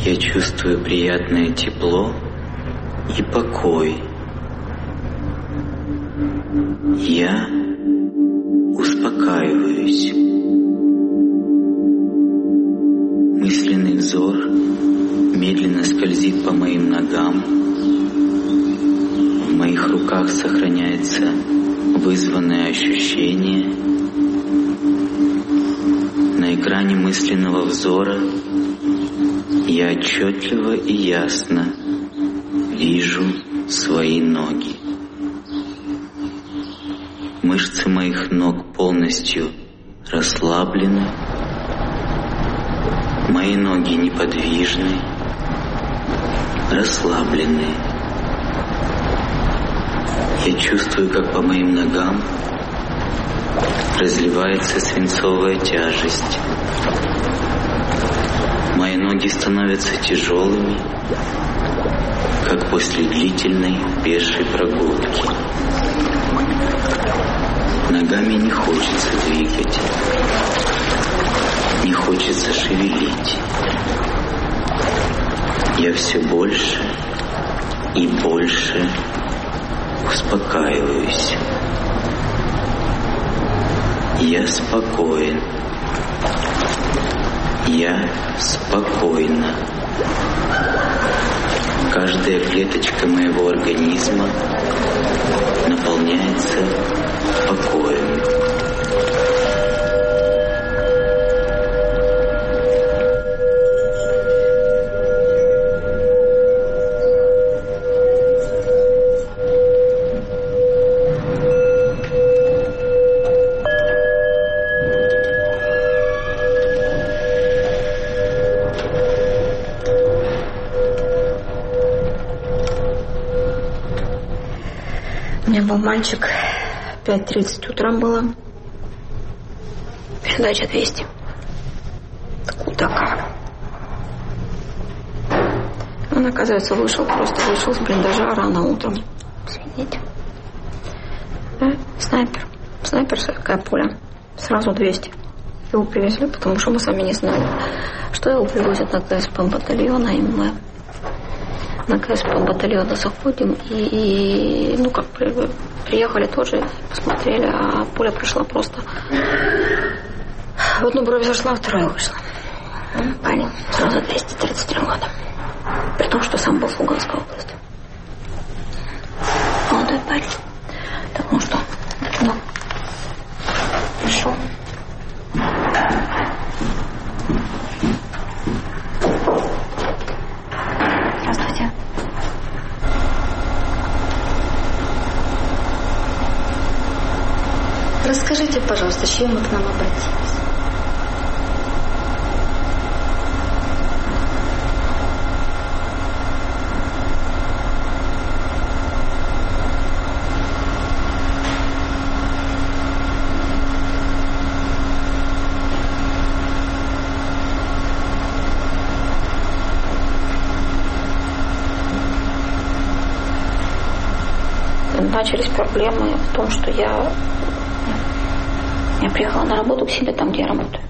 Я чувствую приятное тепло и покой. Я успокаиваюсь. Мысленный взор медленно скользит по моим ногам. В моих руках сохраняется вызванное ощущение. На экране мысленного взора я отчетливо и ясно вижу свои ноги. Мышцы моих ног полностью расслаблены. Мои ноги неподвижны, расслаблены. Я чувствую, как по моим ногам разливается свинцовая тяжесть. Мои ноги становятся тяжелыми, как после длительной пешей прогулки. Ногами не хочется двигать, не хочется шевелить. Я все больше и больше успокаиваюсь. Я спокоен. Я спокойна. Каждая клеточка моего организма наполняется покоем. У меня был мальчик, 5:30 утра было, передача 200. Куда как? Он, оказывается, вышел с блиндажа рано утром. Извините. Снайперская пуля. Сразу 200. Его привезли, потому что мы сами не знали, что его привозят на КСП батальона, и мы на КСП батальона заходим и приехали тоже, посмотрели, а пуля пришла просто в одну бровь зашла, а вторую вышла. Парень сразу 233 года. При том, что сам был в Луганской области. Молодой парень. Так, ну что? Пришел. Здравствуйте. Расскажите, пожалуйста, с чем вы к нам обратились? Начались проблемы в том, что я приехала на работу к себе там, где я работаю.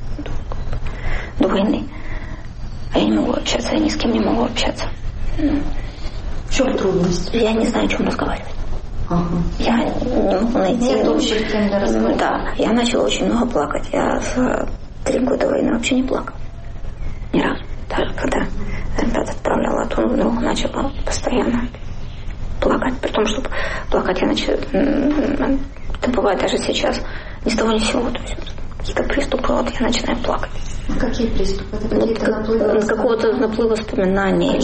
До войны. А я не могу общаться, я ни с кем не могу общаться. В чем трудность? Я не знаю, о чем разговаривать. Ага. Я не могу найти... Нет общих тем для разговора. Да, я начала очень много плакать. Я за 3 года войны вообще не плакала. Ни разу. Даже когда ребят отправляла, то вдруг начала постоянно плакать. При том, что плакать я начала... Это бывает даже сейчас. Ни с того ни с сего. То есть какие-то приступы, вот я начинаю плакать. А какие приступы? Это какие-то наплывы? Какого-то наплыва воспоминаний.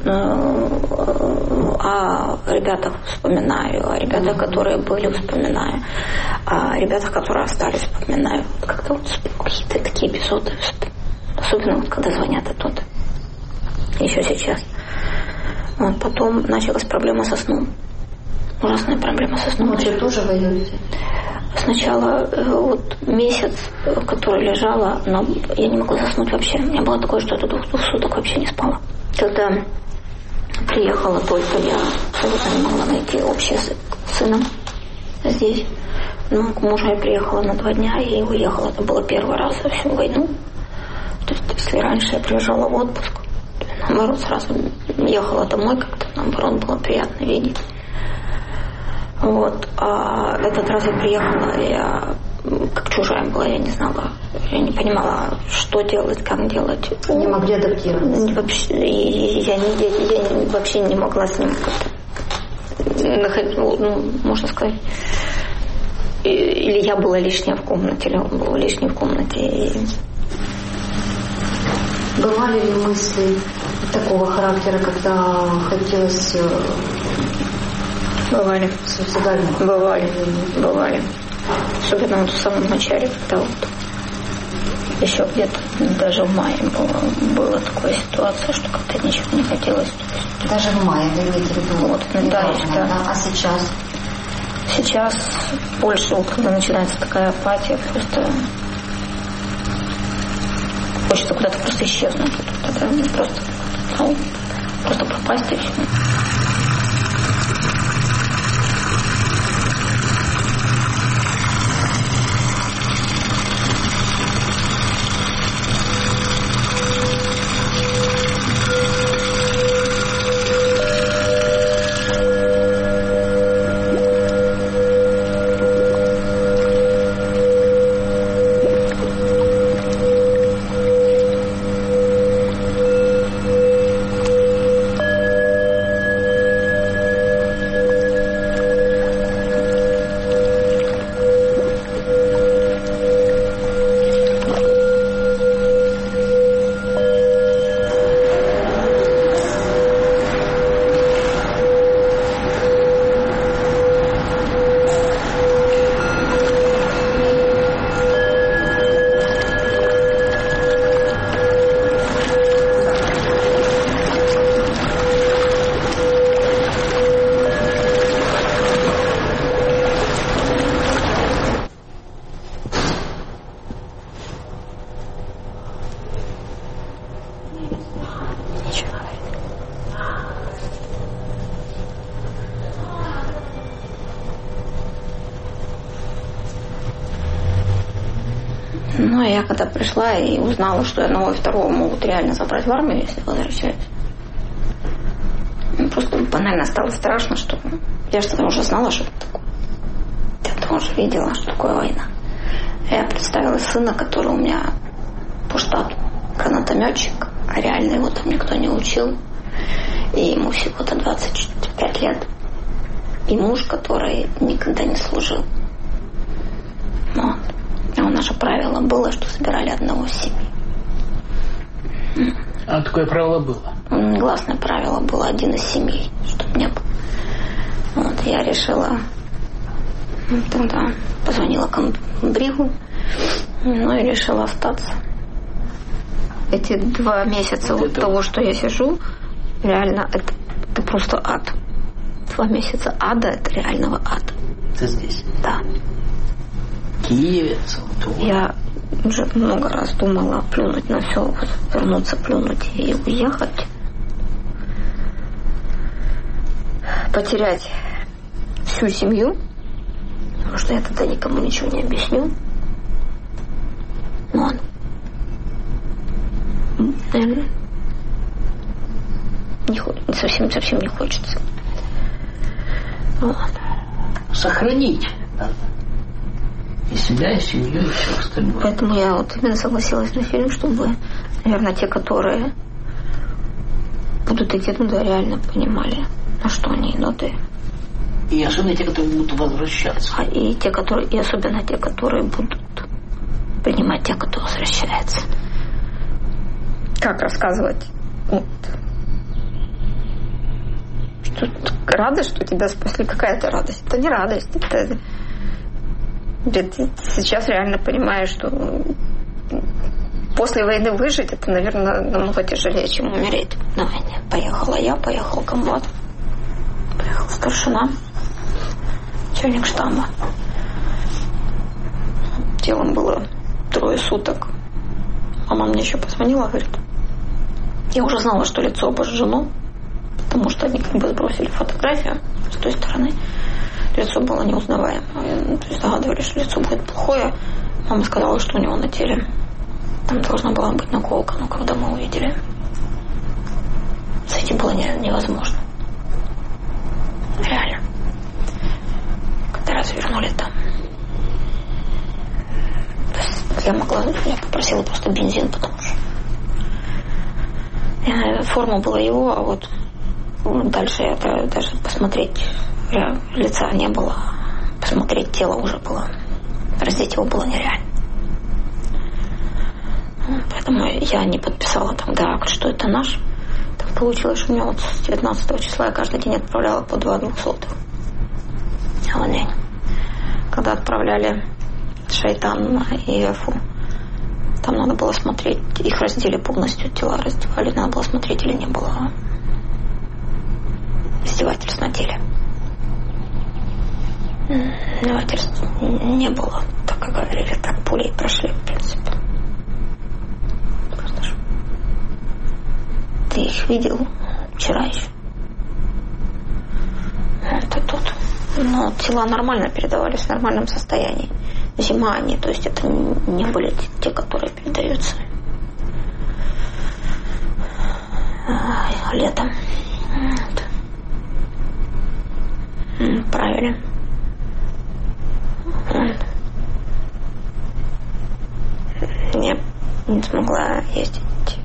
О ребятах вспоминаю, о ребятах, которые были, вспоминаю, о ребятах, которые остались, вспоминаю. Вот как-то вот какие-то такие эпизоды. Особенно вот когда звонят оттуда. Еще сейчас. Вот, потом началась проблема со сном. Ужасная проблема со сном. Ночью тоже воюете? Сначала вот месяц, который лежала, но я не могла заснуть вообще. У меня было такое, что я 2 суток вообще не спала. Когда приехала только, я абсолютно не могла найти общий язык с сыном здесь. Ну, к мужу я приехала на 2 дня и уехала. Это было 1-й раз за всю войну. То есть, если раньше я приезжала в отпуск, наоборот, сразу ехала домой, как-то, наоборот, было приятно видеть. Вот. А этот раз я приехала, я как чужая была, я не знала, я не понимала, что делать, как делать. Не могли адаптироваться. Вообще, я вообще не могла с ним как-то находить, можно сказать. Или я была лишняя в комнате, или он был лишний в комнате. Бывали ли мысли такого характера, когда хотелось Бывали. суицидального? Бывали. Особенно вот в самом начале, когда вот еще где-то даже в мае была такая ситуация, что как-то ничего не хотелось. Даже в мае, вы имеете в виду? Вот, да. А сейчас? Сейчас больше, вот, когда начинается такая апатия, просто хочется куда-то просто исчезнуть. Тогда просто пропасть и все. Ну, я когда пришла и узнала, что одного и второго могут реально забрать в армию, если возвращаюсь. Просто банально стало страшно, что я что-то уже знала, что это такое. Я тоже видела, что такое война. Я представила сына, который у меня по штату гранатометчик, а реально его там никто не учил. И ему всего-то 25 лет. И муж, который никогда не служил. Вот. А наше правило было, что собирали одного из семьи. А такое правило было? Гласное правило было один из семей, чтобы не было. Вот, я решила, тогда позвонила комбригу, ну и решила остаться. Эти 2 месяца вот того, что я сижу, реально это просто ад. 2 месяца ада, это реального ада. Ты здесь? Да. Киеве? Я уже много раз думала плюнуть на все, вернуться, плюнуть и уехать. Потерять всю семью, потому что я тогда никому ничего не объясню. Но наверное, совсем не хочется. Вот. Сохранить надо. И себя, и семью, и все остальное. Поэтому я вот именно согласилась на фильм, чтобы, наверное, те, которые будут идти туда, реально понимали, на что они идут. И особенно те, которые будут возвращаться. И особенно те, которые будут принимать тех, кто возвращается. Как рассказывать? Вот. Что радость, что тебя спасли, какая-то радость. Это не радость, это ты сейчас реально понимаешь, что после войны выжить, это, наверное, намного тяжелее, чем умереть на войне. Поехала я, поехал комбат, поехал старшина, начальник штаба. Телом было 3 суток. Мама мне еще позвонила, говорит, я уже знала, что лицо обожжено, потому что они как бы сбросили фотографию с той стороны. Лицо было неузнаваемое. То есть догадывались, что лицо будет плохое. Мама сказала, что у него на теле там должна была быть наколка. Но когда мы увидели, Зайти было невозможно. Реально. Когда развернули там. То есть я попросила просто бензин, потому что форма была его, а вот дальше это даже посмотреть лица не было, посмотреть тело уже было, раздеть его было нереально. Поэтому я не подписала тогда акт, что это наш. Так получилось, что у меня вот с 19 числа я каждый день отправляла по 2 200. Когда отправляли Шайтан и Эфу, там надо было смотреть, их раздели полностью, тела раздевали, надо было смотреть, или не было издевательств на теле. Издевательств не было, так как говорили, так пули прошли, в принципе. Ты их видел вчера еще? Это тут. Но тела нормально передавались в нормальном состоянии. Зима они, то есть это не были те, которые передаются летом. Вот. Правильно. Я не смогла ездить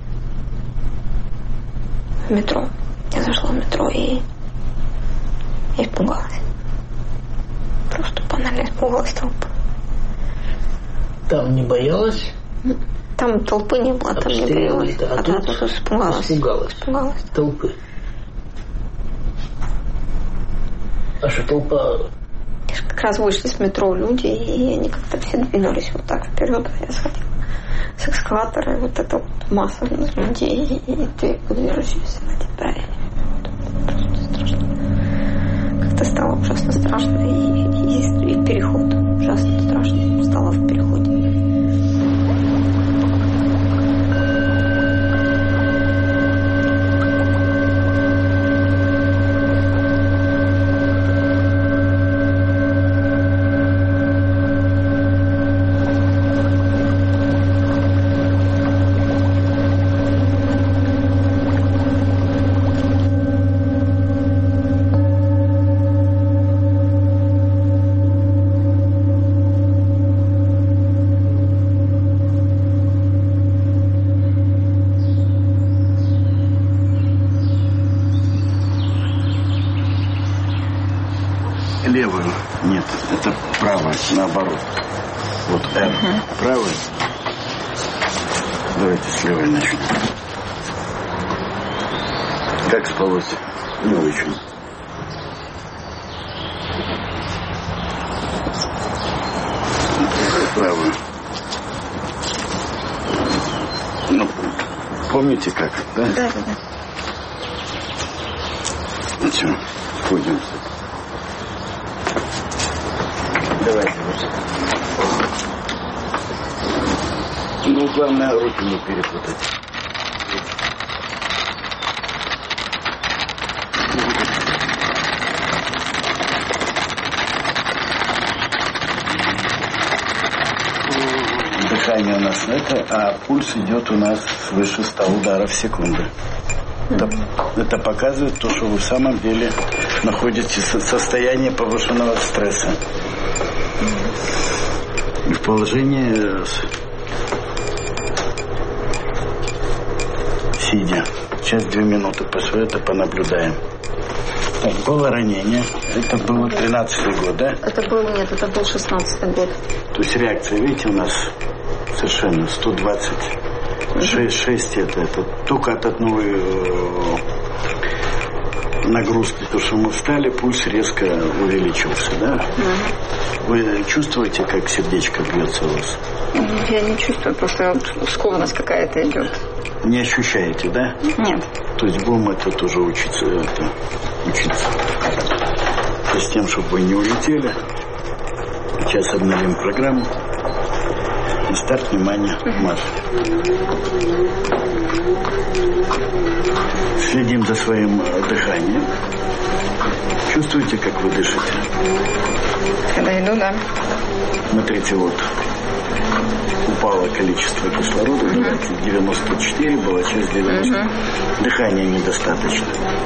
в метро. Я зашла в метро и испугалась. Просто банально испугалась толпы. Там не боялась? Там толпы не было, там не боялась. А тут испугалась. Испугалась. Толпы. А что толпа? Как раз вышли с метро люди, и они как-то все двинулись вот так вперед. Я сходила с экскаватора, и вот эта вот масса людей, и ты подвижешься на тебя. И просто страшно. Как-то стало ужасно страшно, и переход ужасно страшно стало в переходе. Левую. Нет, это правая, наоборот. Вот Р. Правая. Давайте с левой начнем. Как спалось? Не очень. Правую. Ну, помните как, да? Да. Ну все, входим. Давайте. Ну, главное, руки не перепутать. Дыхание у нас это, а пульс идет у нас свыше 100 ударов в секунду. Это показывает то, что вы в самом деле находитесь в состоянии повышенного стресса. И в положении сидя. Сейчас 2 минуты это понаблюдаем. Так, было ранение. Это было 13-й год, да? Это был 16-й год. То есть реакция, видите, у нас совершенно 120. 6 это только от одной нагрузки, то, что мы встали, пульс резко увеличился, да? Вы чувствуете, как сердечко бьется у вас? Я не чувствую, просто скованность какая-то идет. Не ощущаете, да? Нет. То есть будем это тоже учиться. То есть тем, чтобы вы не улетели. Сейчас обновим программу. И старт, внимание, марш. Следим за своим дыханием. Чувствуете, как вы дышите? Когда иду, да. Смотрите, вот. упало количество кислорода, 94 было, через 90. Дыхания недостаточно.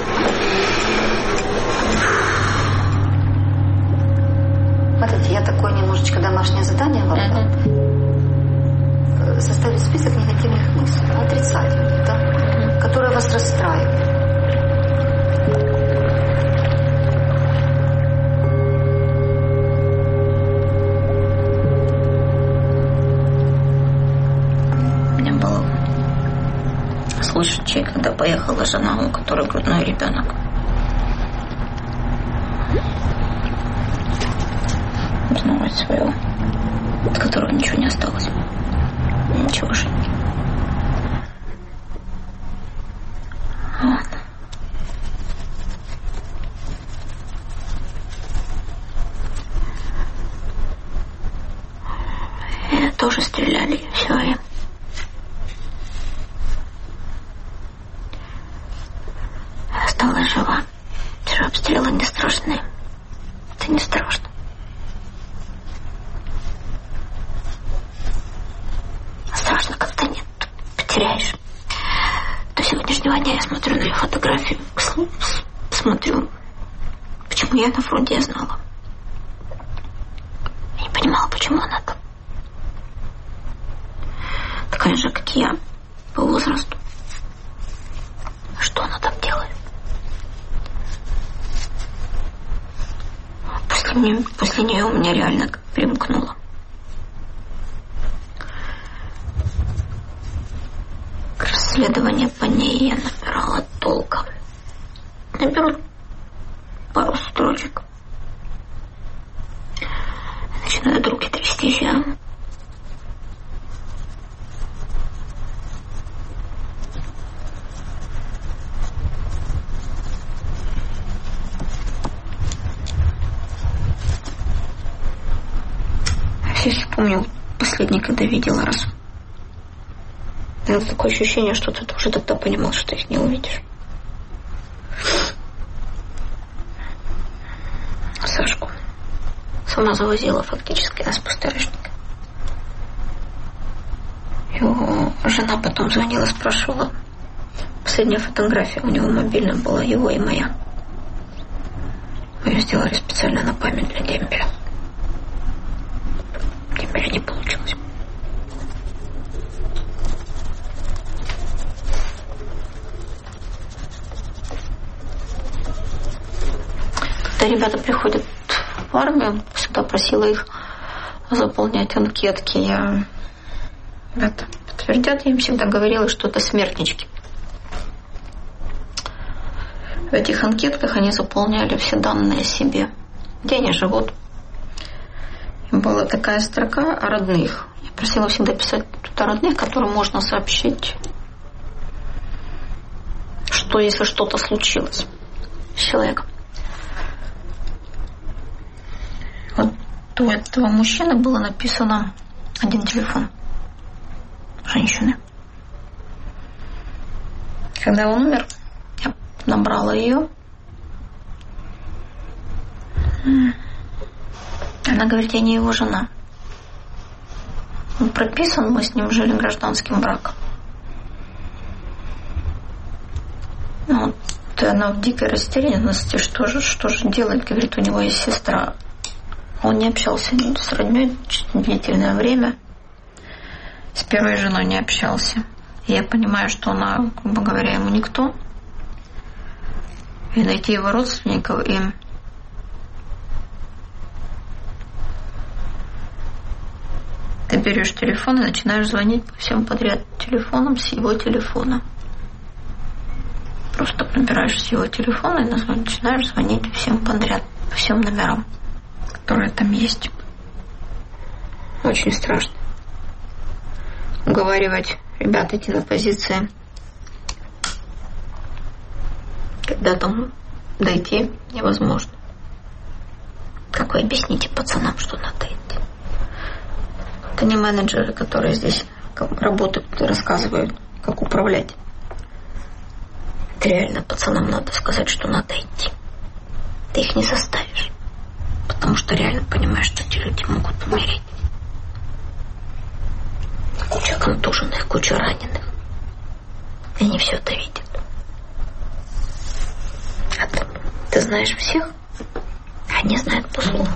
Смотрите, я такое немножечко домашнее задание вам дам. Составить список негативных мыслей, отрицательных, да, которые вас расстраивают. Случай, когда поехала жена, у которой грудной ребенок. Узнавать своего, от которого ничего не осталось. Ничего же. Вот. И тоже стреляли, и все. И осталась жива. Все обстрелы не страшные. Это не страшно. Страшно, когда нет. Потеряешь. До сегодняшнего дня я смотрю на ее фотографию. Смотрю. Почему я на фронте, я знала. Я не понимала, почему она там. Такая же, как и я. По возрасту. Что она там делает? После нее у меня реально как примкнуло. Расследование по ней я набирала толком. Наберу пару строчек. Начинаю руки трястись. Я вспомнил последний, когда видела раз. Это такое ощущение, что ты уже тогда понимал, что ты их не увидишь. Сашку сама завозила фактически на спостережника. Его жена потом звонила, спрашивала. Последняя фотография у него мобильная была, его и моя. Мы ее сделали специально на память для дембеля. Дембеля не получилось. Когда ребята приходят в армию, всегда просила их заполнять анкетки. Ребята подтвердят, я им всегда говорила, что это смертнички. В этих анкетках они заполняли все данные о себе. Где они живут. И была такая строка о родных. Я просила всегда писать туда родных, которым можно сообщить, что если что-то случилось с человеком. Вот у этого мужчины было написано один телефон женщины. Когда он умер, я набрала ее. Она говорит, я не его жена. Он прописан, мы с ним жили гражданским браком. Вот. И она в дикой растерянности, что же делать? Говорит, у него есть сестра. Он не общался с родней длительное время. С первой женой не общался. И я понимаю, что она, грубо говоря, ему никто. И найти его родственников им. Ты берешь телефон и начинаешь звонить по всем подряд телефонам с его телефона. Просто набираешь с его телефона и начинаешь звонить всем подряд, по всем номерам, которые там есть. Очень страшно. Уговаривать ребят идти на позиции. Когда там дойти невозможно. Как вы объясните пацанам, что надо идти? Это не менеджеры, которые здесь работают и рассказывают, как управлять. Это реально пацанам надо сказать, что надо идти. Ты их не заставишь. Потому что реально понимаешь, что эти люди могут умереть. знаешь всех, они знают по слову.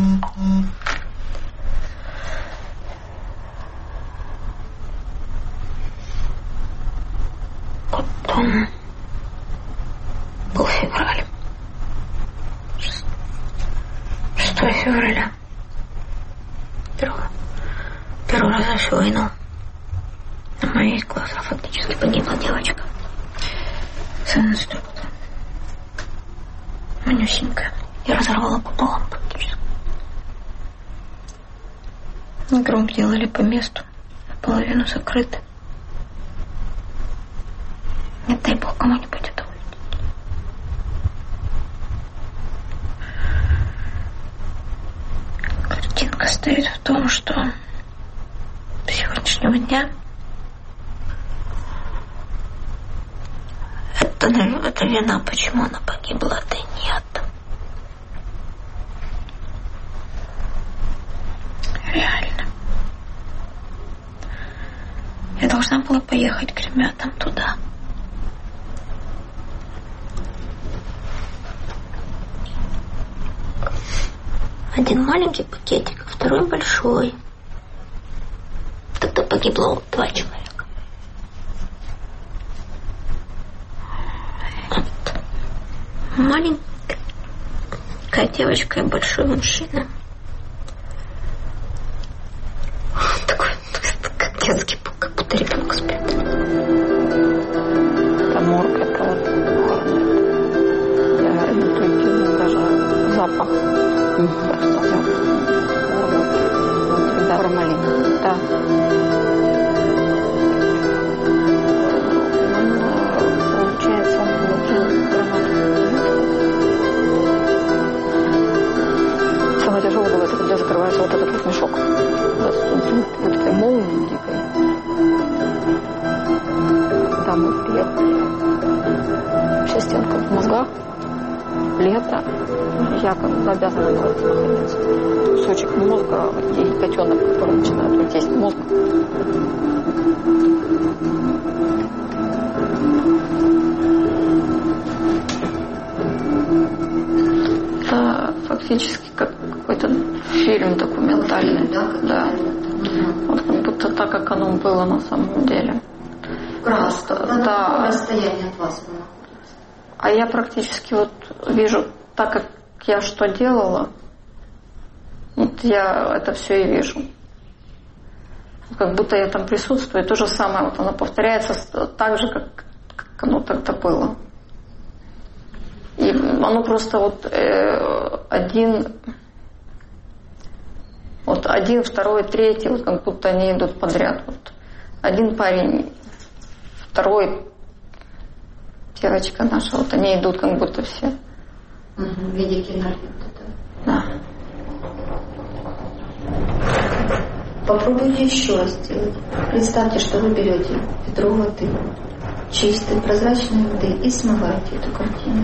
Потом был февраль. 6 февраля. Первый раз за всю войну на моих глазах фактически погибла девочка. 17 года. Манюсенькая. Я разорвала пополам практически. Гроб делали по месту. Половину закрыты. Не дай бог кому-нибудь это увидеть. Картинка стоит в том, что с сегодняшнего дня это вина, почему она погибла, а ты нет. Реально. Я должна была поехать к ребятам туда. Один маленький пакетик, а второй большой. Тогда погибло 2 человека. Вот. Маленькая девочка и большой мужчина. Такой, как детский, как будто ребенок спит. Это морг, это вот я интуитивно даже запах. Формалин. Да. Получается, он получил гранату. Самое тяжелое было, это когда закрывается вот этот вот мешок. Вот этой молнии дикой. Там мы приехали. Вся стенка в мозгах. Лето. Я как бы обязана была находиться. Кусочек мозга и котенок, который начинает вот есть мозг. Это фактически как какой-то фильм документальный. Да. Вот как будто так, как оно было на самом деле. Краска. Да. Расстояние от вас было. А я практически вот вижу, так как я что делала, вот я это все и вижу. Как будто я там присутствую. То же самое, вот оно повторяется так же, как оно тогда было. И оно просто вот один, второй, третий, вот как будто они идут подряд. Вот один парень, второй, девочка наша, вот они идут как будто все. В виде киноленты, да. Попробуйте еще раз сделать. Представьте, что вы берете ведро воды, чистой, прозрачной воды, и смываете эту картину.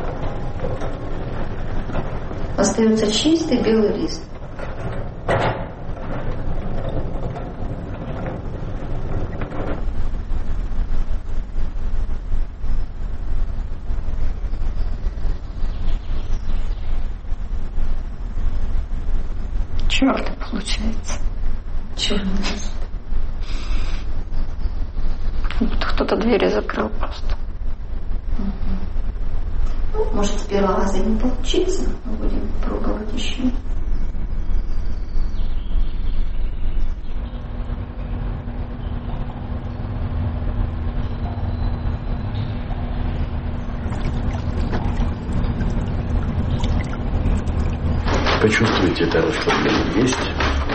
Остается чистый белый лист. Черный получается. Черный лист. Кто-то двери закрыл просто. Может, с первого раза не получится. Мы будем пробовать еще. Почувствуйте это расслабление. Есть?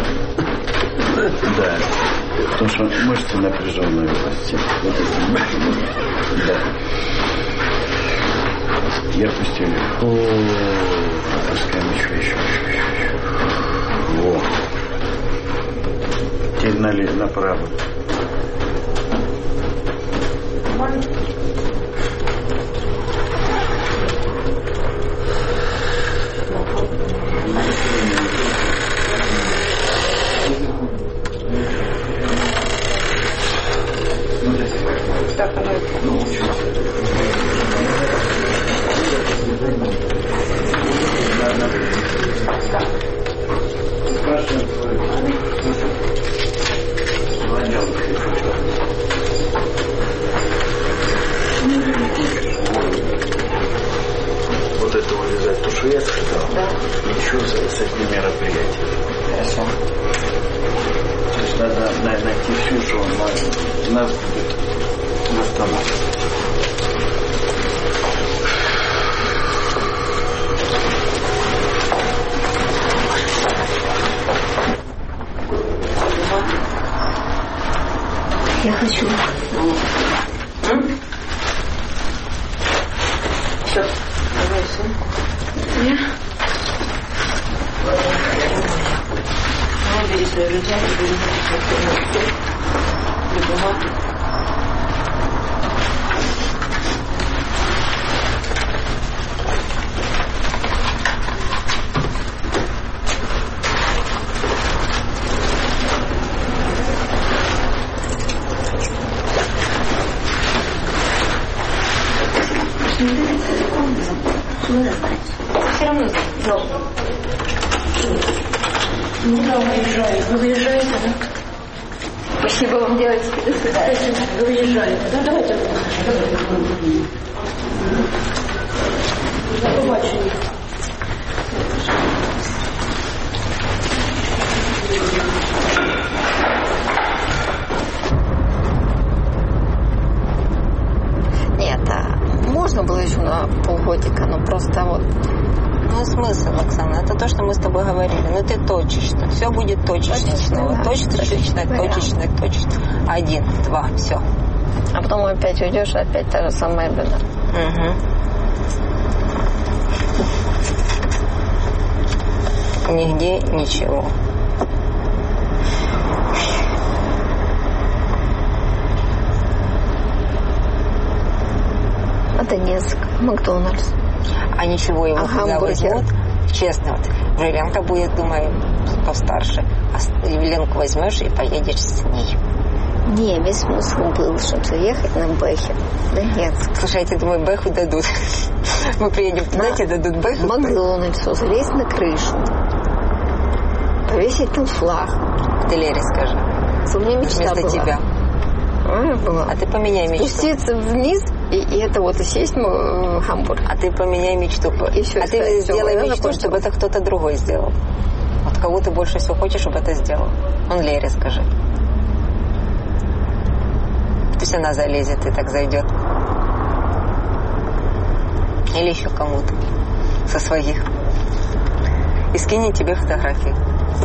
Да. Потому что мышцы напряженные области. Вот это. Да. И опустили. Опускаем еще. Во. Теперь направо. Так оно и Вот это вырезать, то, что я сказал. Да. Ничего с этим мероприятием. Хорошо. То есть надо найти все, что он нас будет восстанавливать. Я хочу. Все, давай сумку. Бери свою рюкзак, бери бумагу. Все равно зал. Куда уезжаете? Вы выезжаете, да? Спасибо вам, девочки. До свидания. Вы уезжаете. Ну, давайте. До побачення. Нет, можно было еще на полгодика, но просто вот. Ну, смысл, Оксана, это то, что мы с тобой говорили. Ну, ты точечно. Все будет точечно снова. Да. Точечно. 1, 2, все. А потом опять уйдешь, и опять та же самая беда. Угу. Нигде ничего. А Донецк, Макдональдс. А ничего, его когда возьмут, честно, вот, уже Ленка будет, думаю, постарше. А Ленку возьмешь и поедешь с ней. Не, весь смысл был, чтобы заехать на Бэхе. Донецк. Слушай, я тебе думаю, Бэху дадут. Мы приедем туда, тебе дадут Бэху. Макдональдсу, залезть на крышу. Повесить там флаг. Ты Лере скажи. У меня мечта вместо была. тебя. Была. А ты поменяй мечту. Спуститься вниз и это вот и сесть в Хамбург. А ты поменяй мечту. Еще а ты сделай мечту, чтобы это кто-то другой сделал. Вот кого ты больше всего хочешь, чтобы это сделал. Он Лере скажи. Пусть она залезет и так зайдет. Или еще кому-то со своих. И скинет тебе фотографии.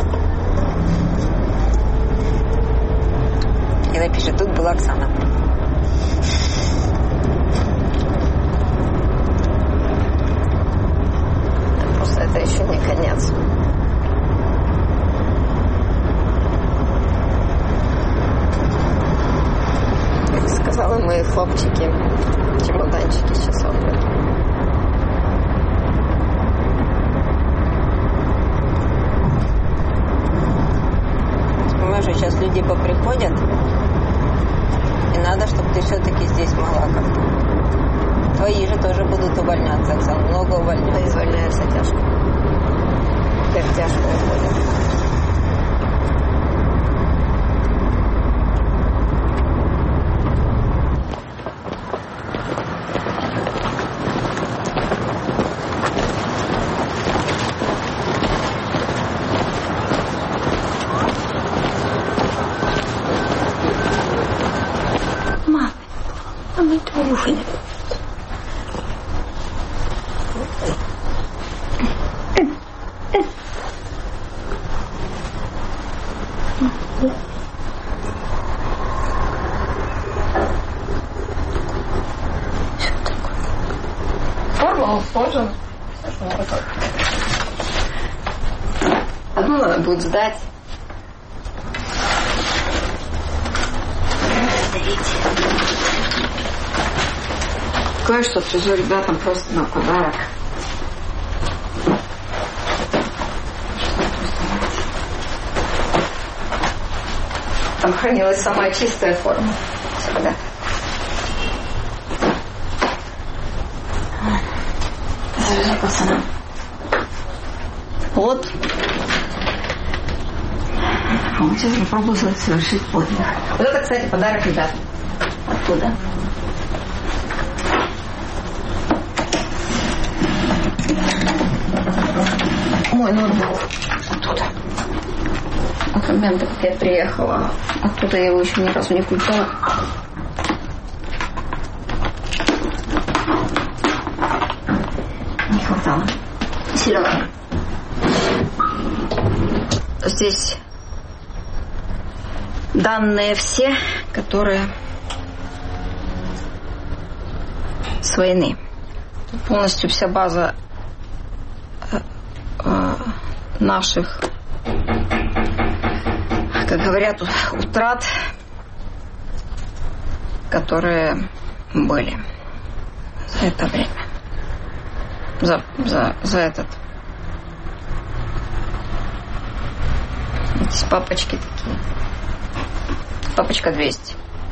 И напишет, тут была Оксана. Просто это еще не конец. Как сказали мои хлопчики, чемоданчики сейчас оформят. Понимаешь, сейчас люди поприходят, и надо, чтобы ты все-таки здесь могла как-то. Твои же тоже будут увольняться, Оксана, много увольняются. Увольняются тяжко. Теперь тяжко уходят. А мы трухали. Форма сложен. Одну надо будет сдать. Кое-что отвезу ребятам просто на подарок. Там хранилась самая чистая форма. Всегда. Завезу пацанам. Вот. Вот сейчас я попробую совершить подвиг. Вот это, кстати, подарок ребят. Оттуда. Мой ноутбук. Оттуда. От момента, как я приехала. Оттуда я его еще ни разу не включала. Не хватало. Селенок. Здесь данные все, которые с войны. Полностью вся база наших, как говорят, утрат, которые были за это время. За этот. Здесь папочки такие. Папочка 200.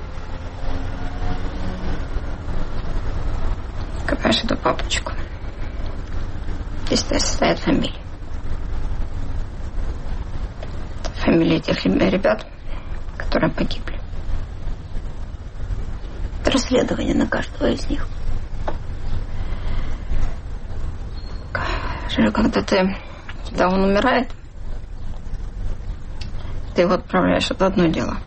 Открываешь эту папочку. Здесь стоят фамилии. Фамилии тех ребят, которые погибли. Это расследование на каждого из них. Когда он умирает, ты его отправляешь, это одно дело.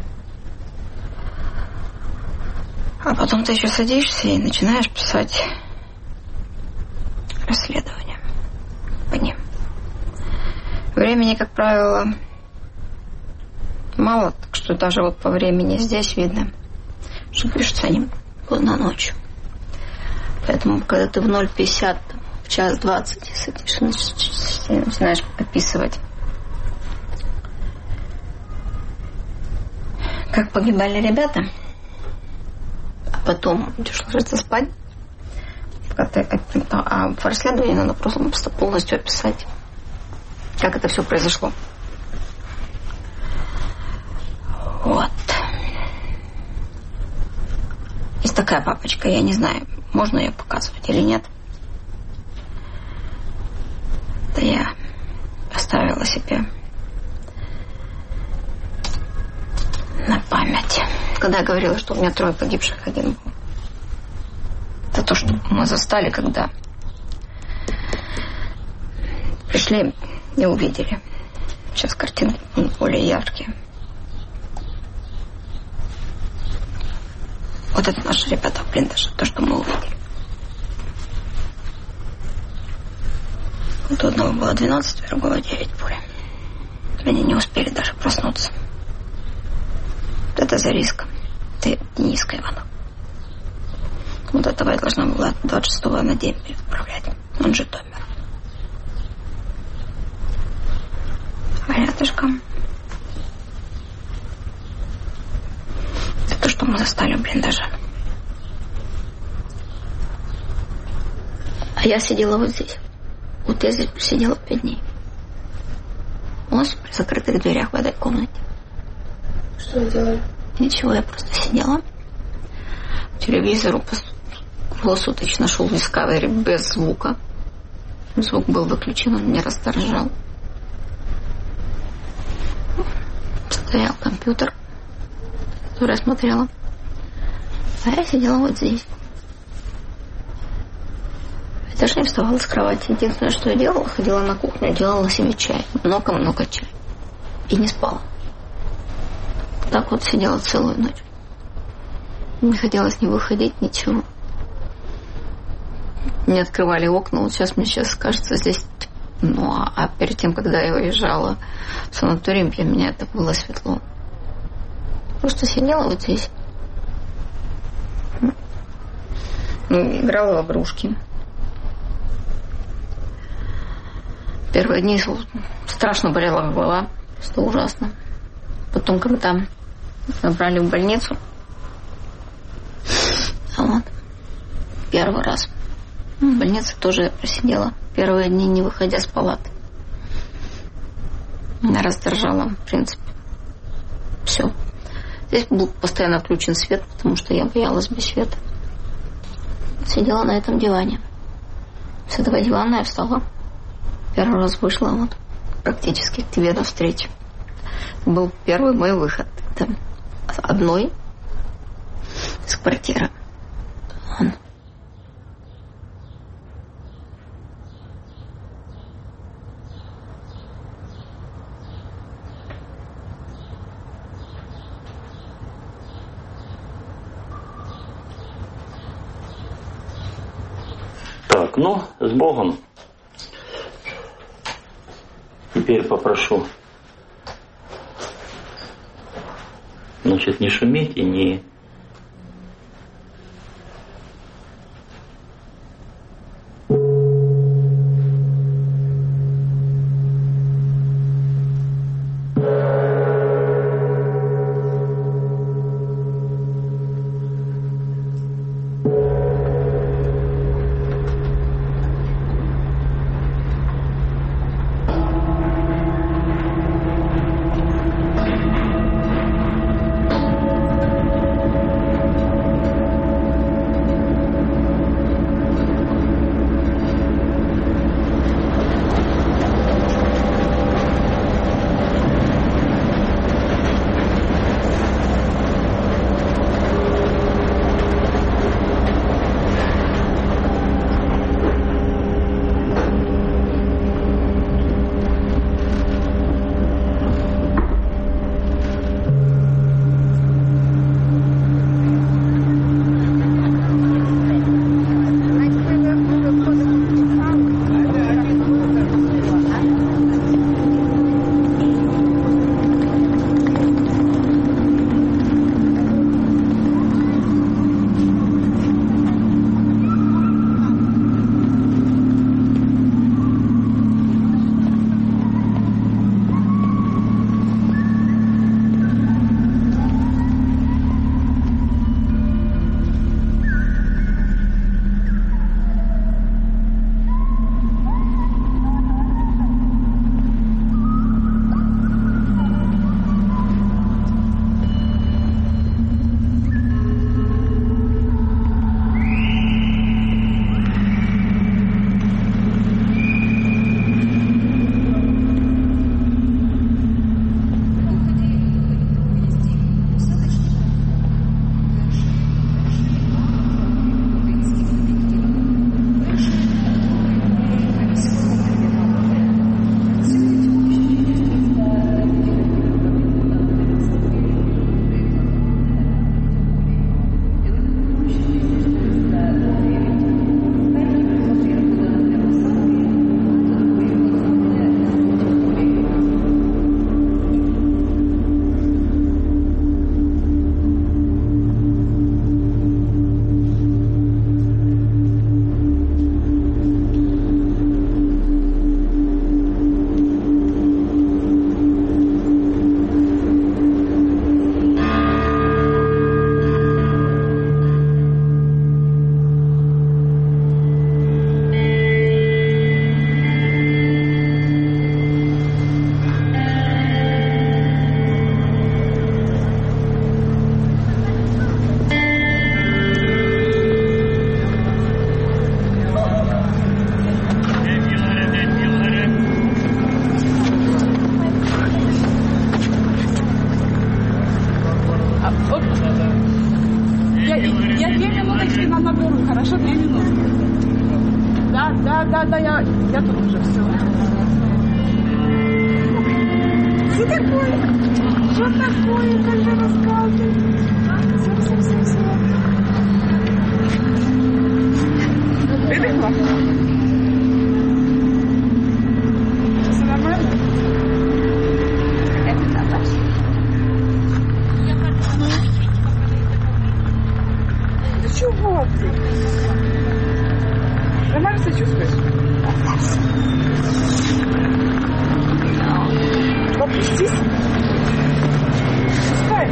А потом ты еще садишься и начинаешь писать расследование по ним. Времени, как правило, мало, так что даже вот по времени здесь видно, что пишутся они на ночь. Поэтому, когда ты в 0:50, в 1:20 садишься, начинаешь описывать, как погибали ребята, а потом идешь ложиться спать, а в расследовании надо просто полностью описать, как это все произошло. Вот. Есть такая папочка, я не знаю, можно ее показывать или нет. Это я оставила себе на память. Когда я говорила, что у меня 3 погибших, 1 был. Это то, что мы застали, когда пришли и увидели. Сейчас картинки более яркие. Вот это наши ребята в блиндаже, то, что мы увидели. Вот у одного было 12, у другого 9 пуль. Они не успели даже проснуться. Вот это Зарийска. Это Дениска Иванов. Вот этого я должна была 26-го на день отправлять. Он же Житомир. А рядышком это то, что мы застали в блиндаже. А я сидела вот здесь. Вот я здесь сидела 5 дней. У нас при закрытых дверях в этой комнате. Что вы делали? Ничего, я просто сидела. По телевизору круглосуточно шел Discovery без звука. Звук был выключен, он меня раздражал. Стоял компьютер, который я смотрела. А я сидела вот здесь. Я даже не вставала с кровати. Единственное, что я делала, ходила на кухню, делала себе чай. Много-много чая. И не спала. Так вот сидела целую ночь. Не хотелось ни выходить, ничего. Не открывали окна. Вот сейчас мне кажется здесь... Ну, а перед тем, когда я уезжала в санаторий, для меня это было светло. Просто сидела вот здесь. Играла в игрушки. Первые дни страшно болела голова. Просто ужасно. Потом, когда набрали в больницу, вот, первый раз в больнице тоже я просидела. Первые дни, не выходя с палаты. Меня раздражало, в принципе. Все. Здесь был постоянно включен свет, потому что я боялась без света. Сидела на этом диване. С этого дивана я встала. Первый раз вышла вот практически к тебе навстречу. был первый мой выход. Это одной из квартиры. Так, ну, с Богом. Теперь попрошу, значит, не шуметь и не... Да, я тут уже все. Что такое? Что такое? Как же рассказывать? Все. Выбегла? Все нормально? Это Наташа. Да чего ты? Нормально себя чувствуешь? Опустись. Пускай.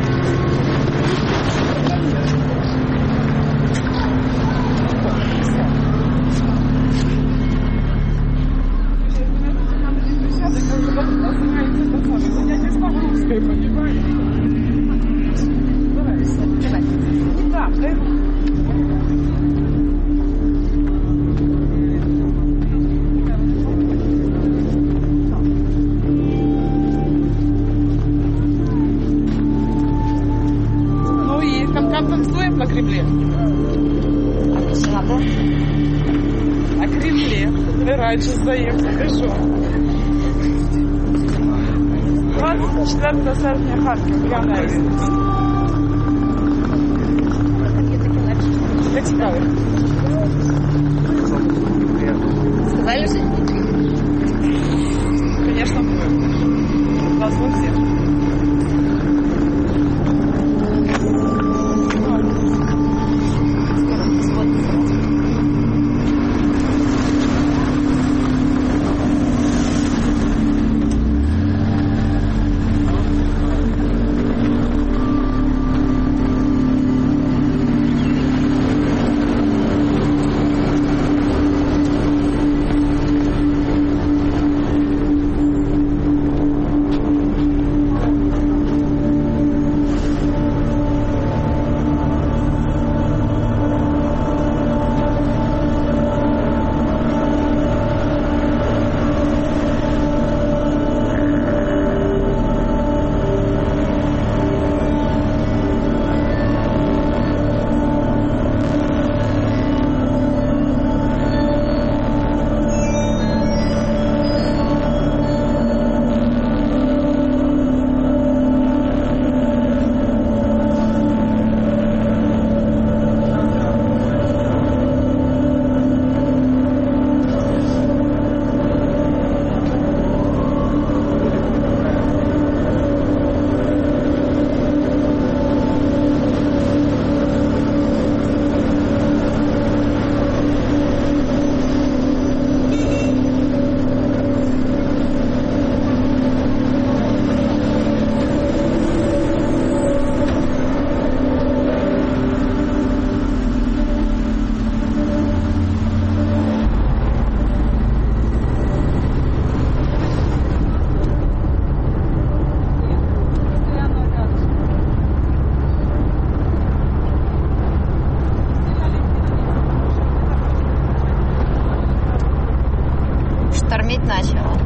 раньше заехал, ты что? 24 серпня Харків, я навіть. Я цікавий. Сказали же? Конечно, нас во всех. Штормить начало.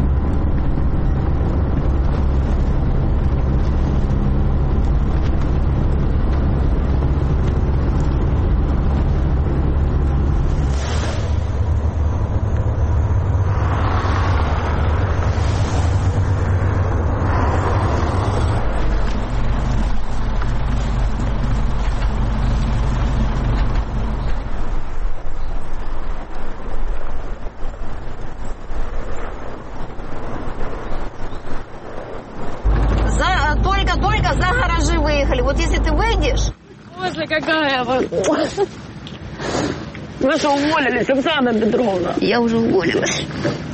Только за гаражи выехали. Вот если ты выйдешь... Боже, какая вы... Вы что, уволились, Оксана Петровна? Я уже уволилась.